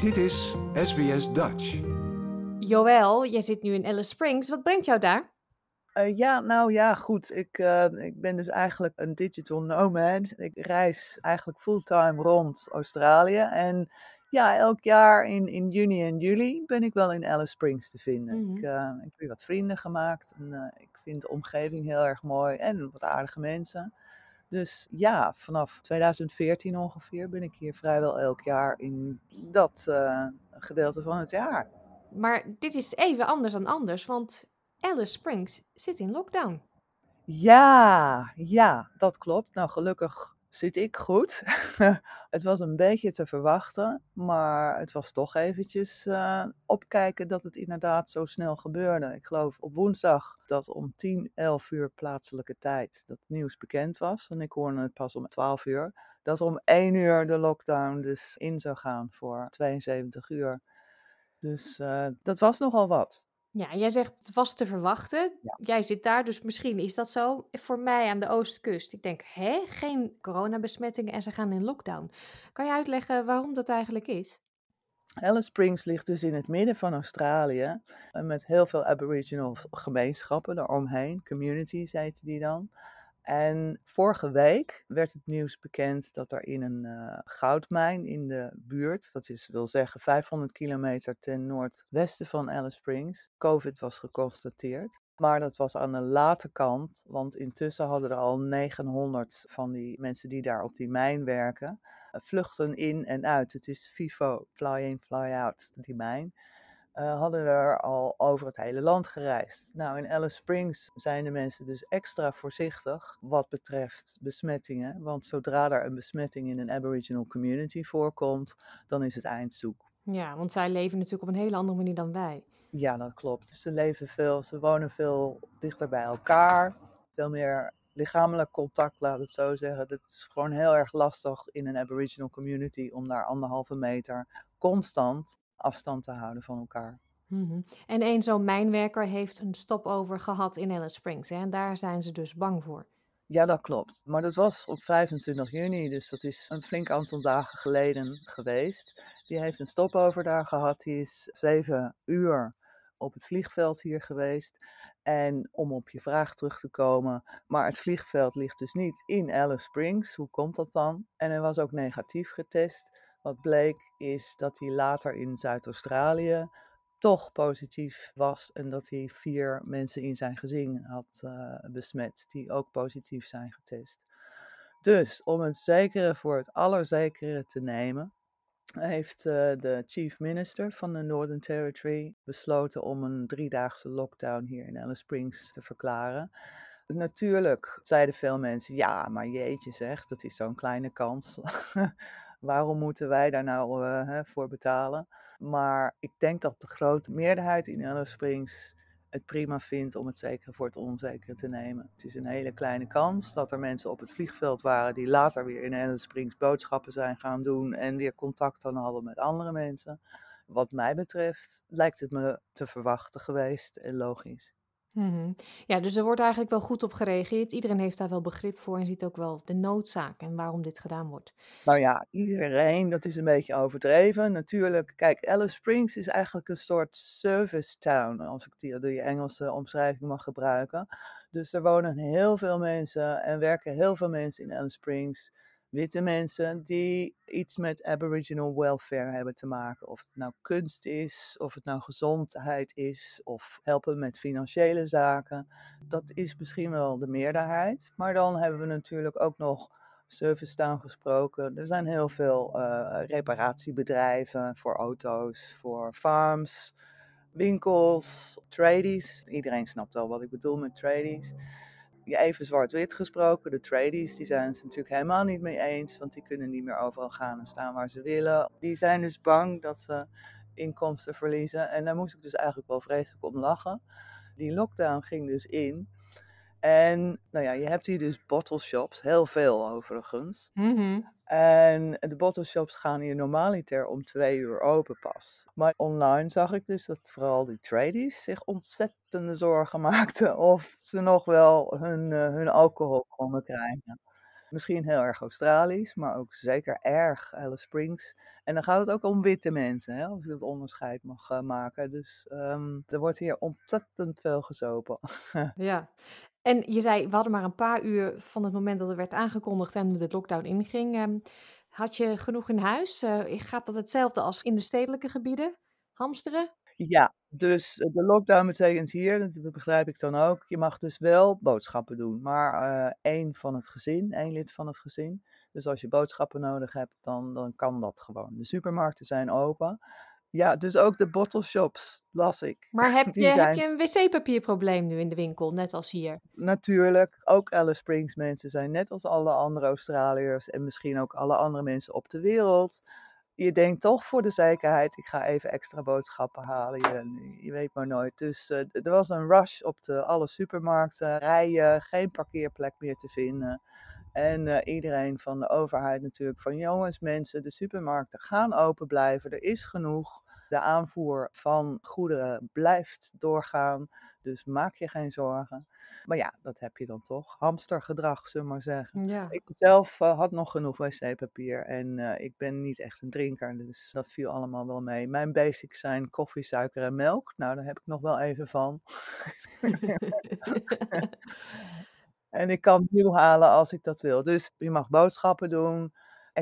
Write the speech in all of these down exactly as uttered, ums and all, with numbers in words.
Dit is S B S Dutch. Joël, jij zit nu in Alice Springs. Wat brengt jou daar? Uh, ja, nou ja, goed. Ik, uh, ik ben dus eigenlijk een digital nomad. Ik reis eigenlijk fulltime rond Australië. En ja, elk jaar in, in juni en juli ben ik wel in Alice Springs te vinden. Mhm. Ik, uh, ik heb weer wat vrienden gemaakt. En uh, ik vind de omgeving heel erg mooi en wat aardige mensen. Dus ja, vanaf twintig veertien ongeveer ben ik hier vrijwel elk jaar in dat uh, gedeelte van het jaar. Maar dit is even anders dan anders, want Alice Springs zit in lockdown. Ja, ja, dat klopt. Nou, gelukkig zit ik goed. Het was een beetje te verwachten, maar het was toch eventjes uh, opkijken dat het inderdaad zo snel gebeurde. Ik geloof op woensdag dat om tien, elf uur plaatselijke tijd dat nieuws bekend was. En ik hoorde het pas om twaalf uur. Dat om één uur de lockdown dus in zou gaan voor tweeënzeventig uur. Dus uh, dat was nogal wat. Ja, jij zegt het was te verwachten. Ja. Jij zit daar, dus misschien is dat zo. Voor mij aan de oostkust. Ik denk, hè, geen coronabesmettingen en ze gaan in lockdown. Kan je uitleggen waarom dat eigenlijk is? Alice Springs ligt dus in het midden van Australië, met heel veel Aboriginal gemeenschappen eromheen, communities heten die dan. En vorige week werd het nieuws bekend dat er in een uh, goudmijn in de buurt, dat is, wil zeggen vijfhonderd kilometer ten noordwesten van Alice Springs, COVID was geconstateerd. Maar dat was aan de late kant, want intussen hadden er al negenhonderd van die mensen die daar op die mijn werken, uh, vluchten in en uit. Het is FIFO, fly in, fly out, die mijn. Uh, hadden er al over het hele land gereisd. Nou, in Alice Springs zijn de mensen dus extra voorzichtig wat betreft besmettingen. Want zodra er een besmetting in een Aboriginal community voorkomt, dan is het eindzoek. Ja, want zij leven natuurlijk op een hele andere manier dan wij. Ja, dat klopt. Dus ze leven veel, ze wonen veel dichter bij elkaar. Veel meer lichamelijk contact, laat het zo zeggen. Het is gewoon heel erg lastig in een Aboriginal community om daar anderhalve meter constant afstand te houden van elkaar. Mm-hmm. En een zo'n mijnwerker heeft een stopover gehad in Alice Springs. Hè? En daar zijn ze dus bang voor. Ja, dat klopt. Maar dat was op vijfentwintig juni, dus dat is een flink aantal dagen geleden geweest. Die heeft een stopover daar gehad. Die is zeven uur op het vliegveld hier geweest. En om op je vraag terug te komen, maar het vliegveld ligt dus niet in Alice Springs. Hoe komt dat dan? En hij was ook negatief getest. Wat bleek is dat hij later in Zuid-Australië toch positief was en dat hij vier mensen in zijn gezin had uh, besmet die ook positief zijn getest. Dus om het zekere voor het allerzekere te nemen, heeft uh, de chief minister van de Northern Territory besloten om een driedaagse lockdown hier in Alice Springs te verklaren. Natuurlijk zeiden veel mensen, ja, maar jeetje zeg, dat is zo'n kleine kans. Waarom moeten wij daar nou uh, hè, voor betalen? Maar ik denk dat de grote meerderheid in Alice Springs het prima vindt om het zekere voor het onzekere te nemen. Het is een hele kleine kans dat er mensen op het vliegveld waren die later weer in Alice Springs boodschappen zijn gaan doen en weer contact dan hadden met andere mensen. Wat mij betreft lijkt het me te verwachten geweest en logisch. Mm-hmm. Ja, dus er wordt eigenlijk wel goed op gereageerd. Iedereen heeft daar wel begrip voor en ziet ook wel de noodzaak en waarom dit gedaan wordt. Nou ja, iedereen, dat is een beetje overdreven. Natuurlijk, kijk, Alice Springs is eigenlijk een soort service town, als ik die, die Engelse omschrijving mag gebruiken. Dus er wonen heel veel mensen en werken heel veel mensen in Alice Springs. Witte mensen die iets met Aboriginal welfare hebben te maken. Of het nou kunst is, of het nou gezondheid is, of helpen met financiële zaken. Dat is misschien wel de meerderheid. Maar dan hebben we natuurlijk ook nog service town gesproken. Er zijn heel veel uh, reparatiebedrijven voor auto's, voor farms, winkels, tradies. Iedereen snapt wel wat ik bedoel met tradies. Even zwart-wit gesproken, de tradies, die zijn het natuurlijk helemaal niet mee eens, want die kunnen niet meer overal gaan en staan waar ze willen. Die zijn dus bang dat ze inkomsten verliezen en daar moest ik dus eigenlijk wel vreselijk om lachen. Die lockdown ging dus in. En nou ja, je hebt hier dus bottle shops, heel veel overigens. Mm-hmm. En de bottle shops gaan hier normaliter om twee uur open pas. Maar online zag ik dus dat vooral die tradies zich ontzettende zorgen maakten of ze nog wel hun, uh, hun alcohol konden krijgen. Misschien heel erg Australisch, maar ook zeker erg Alice Springs. En dan gaat het ook om witte mensen, hè, als ik dat onderscheid mag uh, maken. Dus um, er wordt hier ontzettend veel gezopen. Ja. En je zei, we hadden maar een paar uur van het moment dat er werd aangekondigd en de lockdown inging. Ehm, had je genoeg in huis? Uh, gaat dat hetzelfde als in de stedelijke gebieden? Hamsteren? Ja, dus uh, de lockdown betekent hier, dat begrijp ik dan ook, je mag dus wel boodschappen doen, maar uh, één van het gezin, één lid van het gezin. Dus als je boodschappen nodig hebt, dan, dan kan dat gewoon. De supermarkten zijn open. Ja, dus ook de bottle shops, las ik. Maar heb je, Die heb je zijn een wc-papierprobleem nu in de winkel, net als hier? natuurlijk, ook Alice Springs mensen zijn net als alle andere Australiërs en misschien ook alle andere mensen op de wereld. Je denkt toch voor de zekerheid, ik ga even extra boodschappen halen. Je, je weet maar nooit. Dus uh, er was een rush op de, alle supermarkten, rijen, geen parkeerplek meer te vinden. En uh, iedereen van de overheid natuurlijk van jongens, mensen, de supermarkten gaan open blijven. Er is genoeg. De aanvoer van goederen blijft doorgaan. Dus maak je geen zorgen. Maar ja, dat heb je dan toch. Hamstergedrag, zullen we maar zeggen. Ja. Ik zelf uh, had nog genoeg wc-papier en uh, ik ben niet echt een drinker, dus dat viel allemaal wel mee. Mijn basics zijn koffie, suiker en melk. Nou, daar heb ik nog wel even van. En ik kan nieuw halen als ik dat wil. Dus je mag boodschappen doen,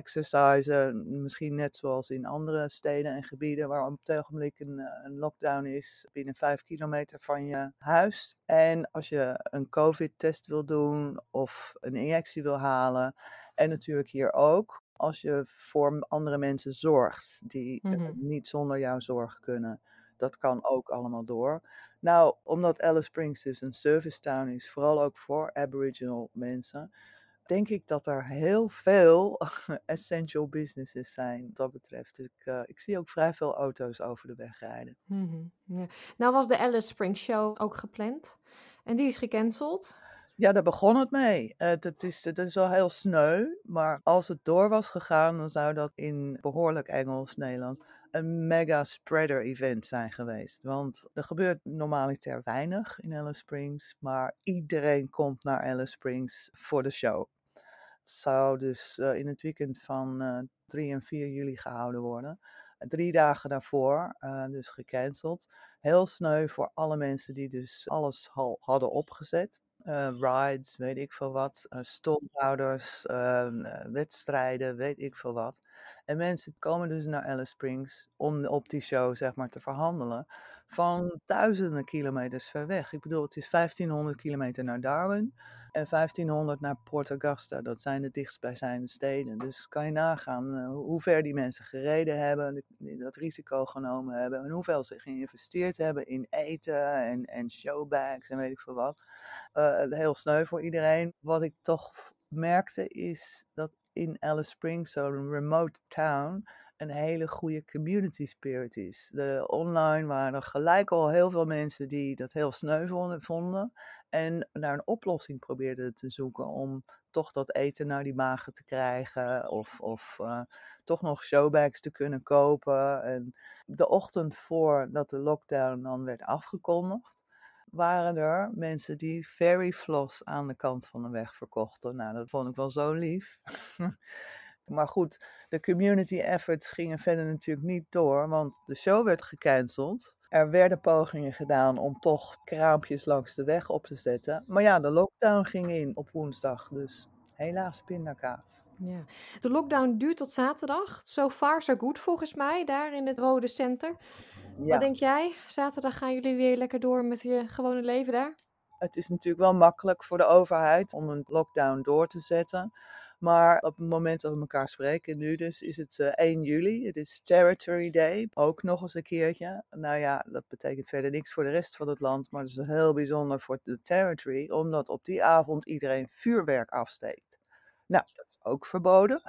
exercisen, misschien net zoals in andere steden en gebieden waar op het ogenblik een, een lockdown is, binnen vijf kilometer van je huis. En als je een COVID-test wil doen of een injectie wil halen, en natuurlijk hier ook, als je voor andere mensen zorgt die uh, Mhm. niet zonder jouw zorg kunnen. Dat kan ook allemaal door. Nou, omdat Alice Springs dus een service town is, vooral ook voor Aboriginal mensen, denk ik dat er heel veel essential businesses zijn wat dat betreft. Dus ik, uh, ik zie ook vrij veel auto's over de weg rijden. Mhm. Ja. Nou was de Alice Springs Show ook gepland en die is gecanceld. Ja, daar begon het mee. Uh, dat, is, dat is wel heel sneu, maar als het door was gegaan, dan zou dat in behoorlijk Engels, Nederland, een mega spreader event zijn geweest. Want er gebeurt normaliter weinig in Alice Springs, maar iedereen komt naar Alice Springs voor de show. Het zou dus uh, in het weekend van uh, drie en vier juli gehouden worden. Drie dagen daarvoor, uh, dus gecanceld. Heel sneu voor alle mensen die dus alles al hadden opgezet. Uh, rides, weet ik veel wat. Uh, stolhouders, uh, uh, wedstrijden, weet ik veel wat. En mensen komen dus naar Alice Springs om op die show zeg maar te verhandelen. Van duizenden kilometers ver weg. Ik bedoel, het is vijftienhonderd kilometer naar Darwin. En vijftienhonderd naar Port Augusta, dat zijn de dichtstbijzijnde steden. Dus kan je nagaan uh, hoe ver die mensen gereden hebben, dat risico genomen hebben. En hoeveel ze geïnvesteerd hebben in eten en, en showbags en weet ik veel wat. Uh, heel sneu voor iedereen. Wat ik toch merkte is dat in Alice Springs, zo'n remote town, een hele goede community spirit is. De online waren er gelijk al heel veel mensen die dat heel sneu vonden. En naar een oplossing probeerden te zoeken om toch dat eten naar die magen te krijgen. Of, of uh, toch nog showbags te kunnen kopen. En de ochtend voordat de lockdown dan werd afgekondigd, waren er mensen die Fairy Floss aan de kant van de weg verkochten. Nou, dat vond ik wel zo lief. Maar goed, de community efforts gingen verder natuurlijk niet door, want de show werd gecanceld. Er werden pogingen gedaan om toch kraampjes langs de weg op te zetten. Maar ja, de lockdown ging in op woensdag, dus helaas pindakaas. Ja. De lockdown duurt tot zaterdag. So far so good volgens mij, daar in het Rode Center. Wat Ja, denk jij? Zaterdag gaan jullie weer lekker door met je gewone leven daar? het is natuurlijk wel makkelijk voor de overheid om een lockdown door te zetten. Maar op het moment dat we elkaar spreken, nu dus, is het uh, één juli. Het is Territory Day, ook nog eens een keertje. Nou ja, dat betekent verder niks voor de rest van het land, maar het is heel bijzonder voor de Territory, omdat op die avond iedereen vuurwerk afsteekt. Nou, dat is ook verboden.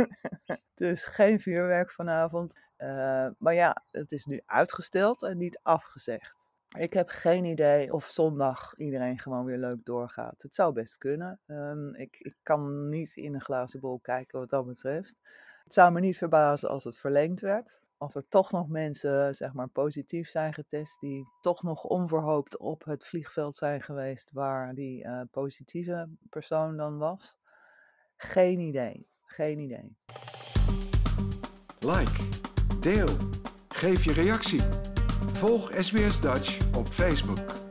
Dus geen vuurwerk vanavond. Uh, maar ja, het is nu uitgesteld en niet afgezegd. Ik heb geen idee of zondag iedereen gewoon weer leuk doorgaat. Het zou best kunnen. Um, ik, ik kan niet in een glazen bol kijken wat dat betreft. Het zou me niet verbazen als het verlengd werd. Als er toch nog mensen zeg maar, positief zijn getest, die toch nog onverhoopt op het vliegveld zijn geweest waar die uh, positieve persoon dan was. Geen idee. Geen idee. Like, deel, geef je reactie. Volg S B S Dutch op Facebook.